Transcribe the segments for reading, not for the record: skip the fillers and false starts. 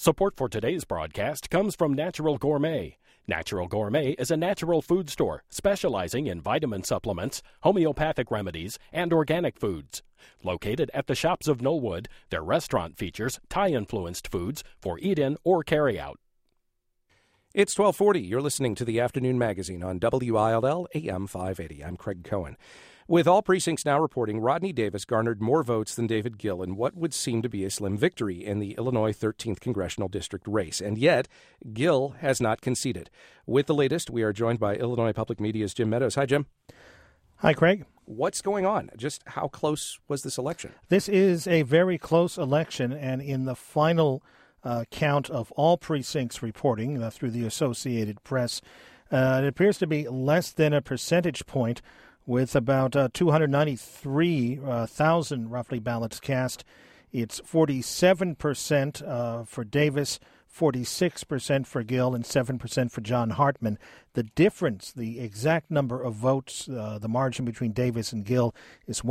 Support for today's broadcast comes from Natural Gourmet. Natural Gourmet is a natural food store specializing in vitamin supplements, homeopathic remedies, and organic foods. Located at the Shops of Knollwood, their restaurant features Thai-influenced foods for eat-in or carry-out. It's 1240. You're listening to the Afternoon Magazine on WILL AM 580. I'm Craig Cohen. With all precincts now reporting, Rodney Davis garnered more votes than David Gill in what would seem to be a slim victory in the Illinois 13th Congressional District race. And yet, Gill has not conceded. With the latest, we are joined by Illinois Public Media's Jim Meadows. Hi, Jim. Hi, Craig. What's going on? Just how close was this election? This is a very close election, and in the final count of all precincts reporting through the Associated Press, it appears to be less than a percentage point, with about 293,000 roughly ballots cast. It's 47% for Davis, 46% for Gill, and 7% for John Hartman. The difference, the exact number of votes, the margin between Davis and Gill is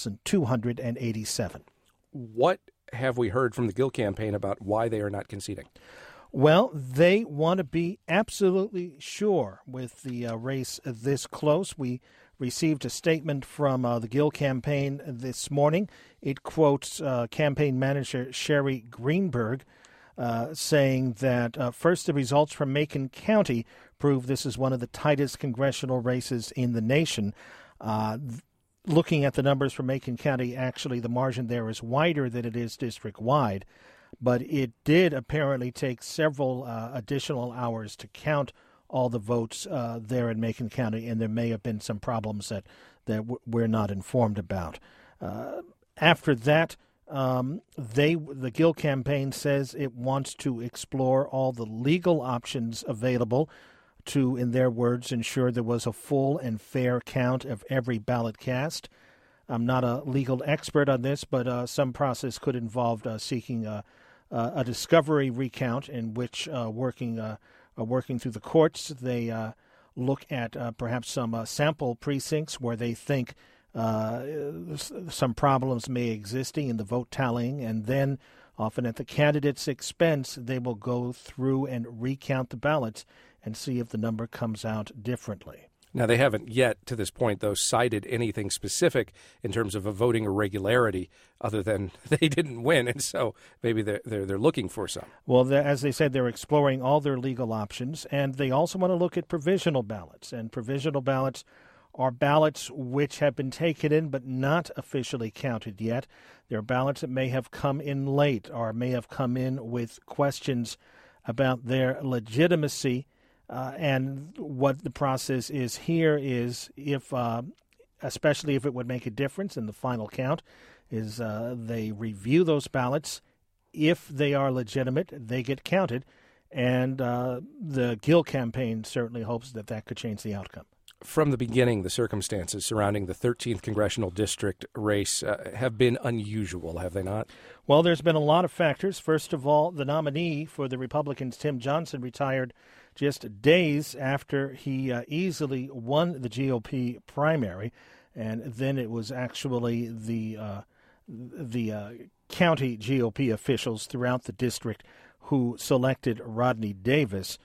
1,287. What have we heard from the Gill campaign about why they are not conceding? Well, they want to be absolutely sure with the race this close. We received a statement from the Gill campaign this morning. It quotes campaign manager Sherry Greenberg saying that first, the results from Macon County prove this is one of the tightest congressional races in the nation. Looking at the numbers from Macon County, actually the margin there is wider than it is district-wide, but it did apparently take several additional hours to count all the votes there in Macon County, and there may have been some problems that we're not informed about. After that, the Gill campaign says it wants to explore all the legal options available to, in their words, ensure there was a full and fair count of every ballot cast. I'm not a legal expert on this, but some process could involve seeking a discovery recount in which working through the courts, they look at perhaps some sample precincts where they think some problems may exist in the vote tallying, and then often at the candidate's expense, they will go through and recount the ballots and see if the number comes out differently. Now, they haven't yet, to this point, though, cited anything specific in terms of a voting irregularity other than they didn't win, and so maybe they're looking for some. Well, as they said, they're exploring all their legal options, and they also want to look at provisional ballots. And provisional ballots are ballots which have been taken in but not officially counted yet. They're ballots that may have come in late or may have come in with questions about their legitimacy. And what the process is here is if, especially if it would make a difference in the final count, is they review those ballots. If they are legitimate, they get counted. And the Gill campaign certainly hopes that that could change the outcome. From the beginning, the circumstances surrounding the 13th Congressional District race have been unusual, have they not? Well, there's been a lot of factors. First of all, the nominee for the Republicans, Tim Johnson, retired just days after he easily won the GOP primary, and then it was actually the county GOP officials throughout the district who selected Rodney Davis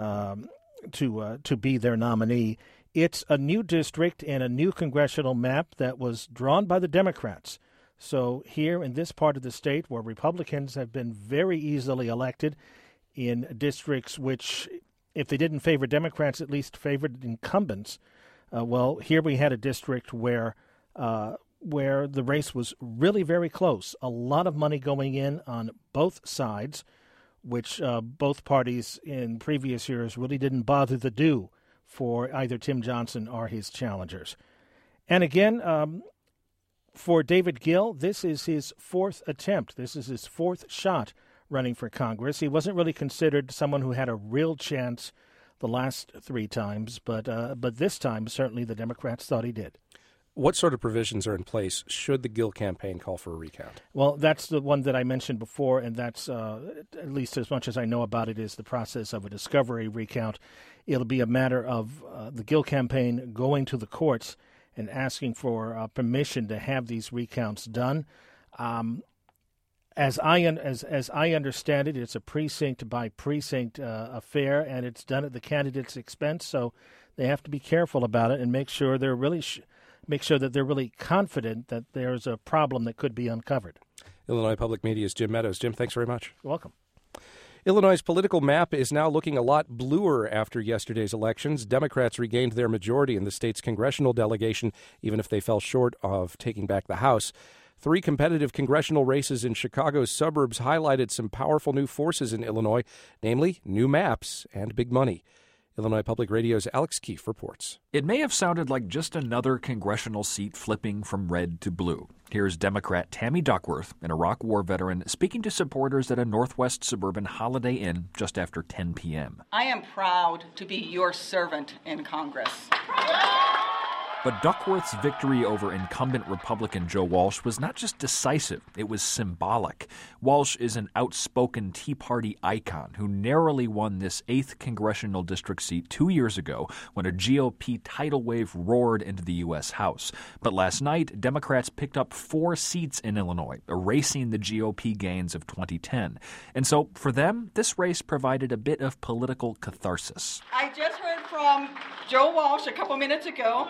to be their nominee. It's a new district and a new congressional map that was drawn by the Democrats. So here in this part of the state where Republicans have been very easily elected in districts which, if they didn't favor Democrats, at least favored incumbents. Well, here we had a district where the race was really very close. A lot of money going in on both sides, which both parties in previous years really didn't bother to do for either Tim Johnson or his challengers. And again, for David Gill, this is his fourth attempt. This is his fourth shot running for Congress. He wasn't really considered someone who had a real chance the last three times, but this time, certainly the Democrats thought he did. What sort of provisions are in place should the Gill campaign call for a recount? Well, that's the one that I mentioned before, and that's, at least as much as I know about it, is the process of a discovery recount. It'll be a matter of the Gill campaign going to the courts and asking for permission to have these recounts done. As I understand it, it's a precinct-by-precinct affair, and it's done at the candidate's expense. So they have to be careful about it and make sure they're really confident that there's a problem that could be uncovered. Illinois Public Media's Jim Meadows. Jim, thanks very much. You're welcome. Illinois' political map is now looking a lot bluer after yesterday's elections. Democrats regained their majority in the state's congressional delegation, even if they fell short of taking back the House. 3 competitive congressional races in Chicago's suburbs highlighted some powerful new forces in Illinois, namely new maps and big money. Illinois Public Radio's Alex Keefe reports. It may have sounded like just another congressional seat flipping from red to blue. Here's Democrat Tammy Duckworth, an Iraq War veteran, speaking to supporters at a Northwest suburban Holiday Inn just after 10 p.m. I am proud to be your servant in Congress. But Duckworth's victory over incumbent Republican Joe Walsh was not just decisive, it was symbolic. Walsh is an outspoken Tea Party icon who narrowly won this 8th congressional district seat 2 years ago when a GOP tidal wave roared into the U.S. House. But last night, Democrats picked up 4 seats in Illinois, erasing the GOP gains of 2010. And so, for them, this race provided a bit of political catharsis. I just heard from Joe Walsh a couple minutes ago.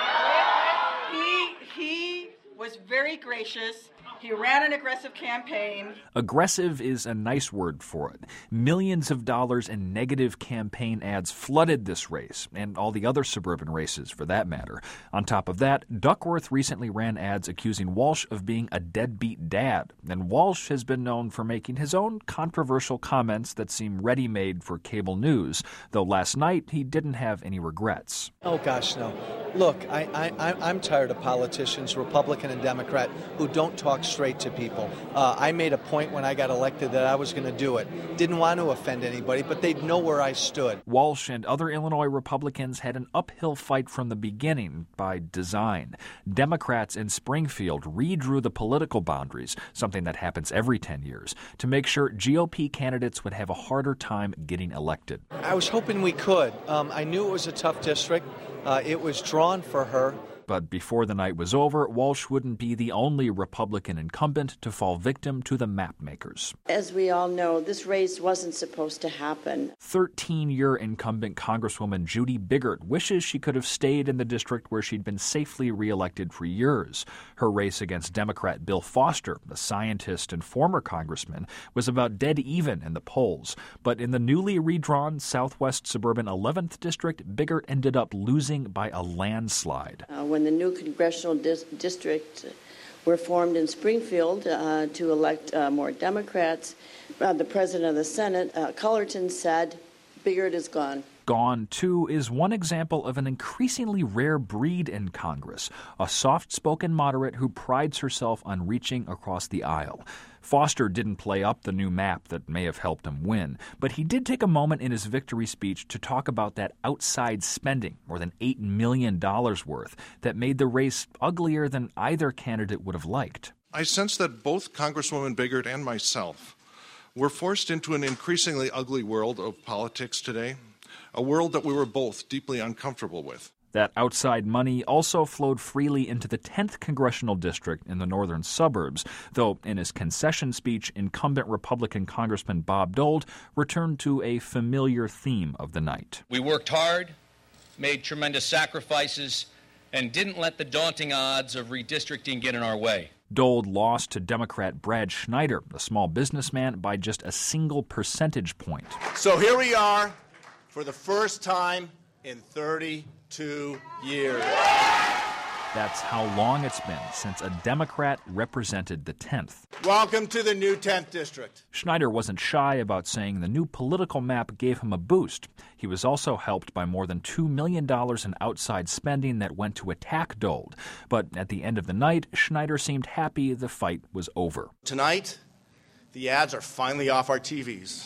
He was very gracious. He ran an aggressive campaign. Aggressive is a nice word for it. Millions of dollars in negative campaign ads flooded this race, and all the other suburban races for that matter. On top of that, Duckworth recently ran ads accusing Walsh of being a deadbeat dad, and Walsh has been known for making his own controversial comments that seem ready-made for cable news, though last night he didn't have any regrets. Oh, gosh, no. Look, I'm tired of politicians, Republican and Democrat, who don't talk straight to people. I made a point when I got elected that I was going to do it. Didn't want to offend anybody, but they'd know where I stood. Walsh and other Illinois Republicans had an uphill fight from the beginning by design. Democrats in Springfield redrew the political boundaries, something that happens every 10 years, to make sure GOP candidates would have a harder time getting elected. I was hoping we could. I knew it was a tough district. It was drawn for her. But before the night was over, Walsh wouldn't be the only Republican incumbent to fall victim to the map makers. As we all know, this race wasn't supposed to happen. 13-year incumbent Congresswoman Judy Biggert wishes she could have stayed in the district where she'd been safely reelected for years. Her race against Democrat Bill Foster, a scientist and former congressman, was about dead even in the polls. But in the newly redrawn Southwest Suburban 11th District, Biggert ended up losing by a landslide. When the new congressional district were formed in Springfield to elect more Democrats, the president of the Senate, Cullerton, said, Biggert is gone. Gone, too, is one example of an increasingly rare breed in Congress, a soft-spoken moderate who prides herself on reaching across the aisle. Foster didn't play up the new map that may have helped him win, but he did take a moment in his victory speech to talk about that outside spending, more than $8 million worth, that made the race uglier than either candidate would have liked. I sense that both Congresswoman Biggert and myself were forced into an increasingly ugly world of politics today, a world that we were both deeply uncomfortable with. That outside money also flowed freely into the 10th congressional district in the northern suburbs, though in his concession speech, incumbent Republican Congressman Bob Dole returned to a familiar theme of the night. We worked hard, made tremendous sacrifices, and didn't let the daunting odds of redistricting get in our way. Dole lost to Democrat Brad Schneider, a small businessman, by just a single percentage point. So here we are for the first time in 32 years. That's how long it's been since a Democrat represented the 10th. Welcome to the new 10th district. Schneider wasn't shy about saying the new political map gave him a boost. He was also helped by more than $2 million in outside spending that went to attack Dole. But at the end of the night, Schneider seemed happy the fight was over. Tonight, the ads are finally off our TVs.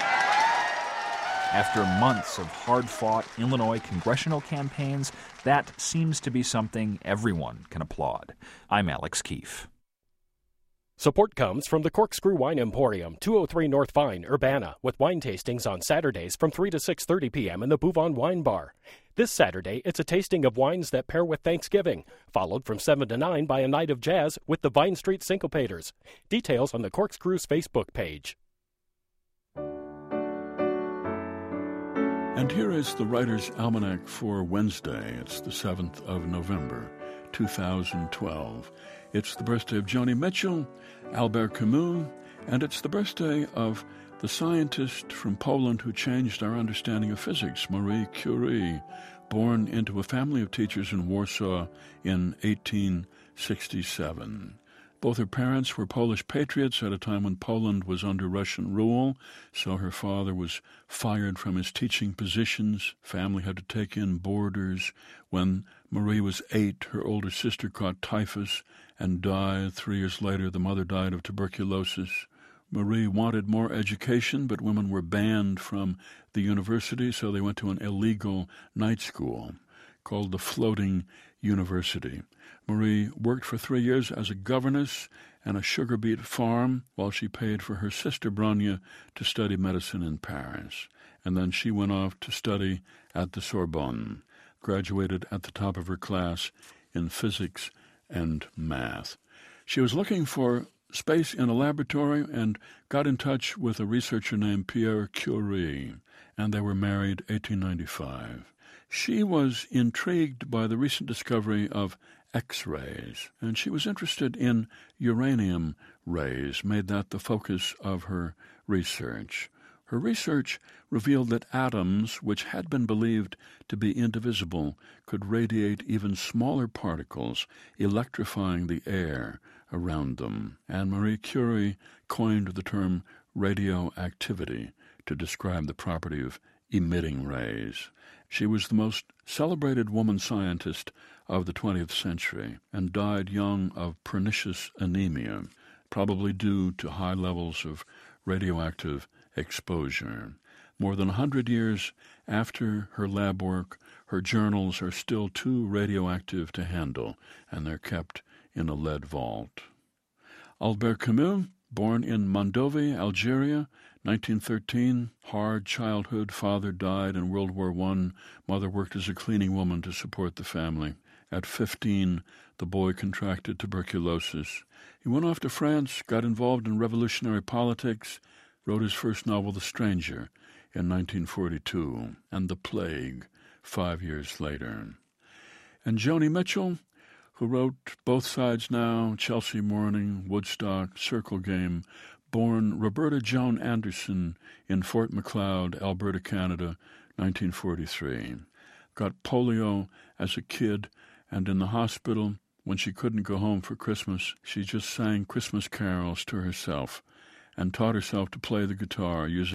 After months of hard-fought Illinois congressional campaigns, that seems to be something everyone can applaud. I'm Alex Keefe. Support comes from the Corkscrew Wine Emporium, 203 North Vine, Urbana, with wine tastings on Saturdays from 3 to 6:30 p.m. in the Bouvon Wine Bar. This Saturday, it's a tasting of wines that pair with Thanksgiving, followed from 7 to 9 by a night of jazz with the Vine Street Syncopators. Details on the Corkscrew's Facebook page. And here is the Writer's Almanac for Wednesday. It's the 7th of November, 2012. It's the birthday of Joni Mitchell, Albert Camus, and it's the birthday of the scientist from Poland who changed our understanding of physics, Marie Curie, born into a family of teachers in Warsaw in 1867. Both her parents were Polish patriots at a time when Poland was under Russian rule, so her father was fired from his teaching positions. Family had to take in boarders. When Marie was 8, her older sister caught typhus and died. 3 years later, the mother died of tuberculosis. Marie wanted more education, but women were banned from the university, so they went to an illegal night school called the Floating University. Marie worked for 3 years as a governess and a sugar beet farm while she paid for her sister Bronya to study medicine in Paris. And then she went off to study at the Sorbonne, graduated at the top of her class in physics and math. She was looking for space in a laboratory and got in touch with a researcher named Pierre Curie, and they were married 1895. She was intrigued by the recent discovery of X-rays, and she was interested in uranium rays, made that the focus of her research. Her research revealed that atoms, which had been believed to be indivisible, could radiate even smaller particles, electrifying the air around them. And Marie Curie coined the term radioactivity to describe the property of emitting rays. She was the most celebrated woman scientist of the 20th century and died young of pernicious anemia, probably due to high levels of radioactive exposure. More than 100 years after her lab work, her journals are still too radioactive to handle, and they're kept in a lead vault. Albert Camus, born in Mondovi, Algeria, 1913, hard childhood. Father died in World War I. Mother worked as a cleaning woman to support the family. At 15, the boy contracted tuberculosis. He went off to France, got involved in revolutionary politics, wrote his first novel, The Stranger, in 1942, and The Plague 5 years later. And Joni Mitchell, who wrote Both Sides Now, Chelsea Morning, Woodstock, Circle Game, born Roberta Joan Anderson in Fort Macleod, Alberta, Canada, 1943. Got polio as a kid, and in the hospital, when she couldn't go home for Christmas, she just sang Christmas carols to herself and taught herself to play the guitar using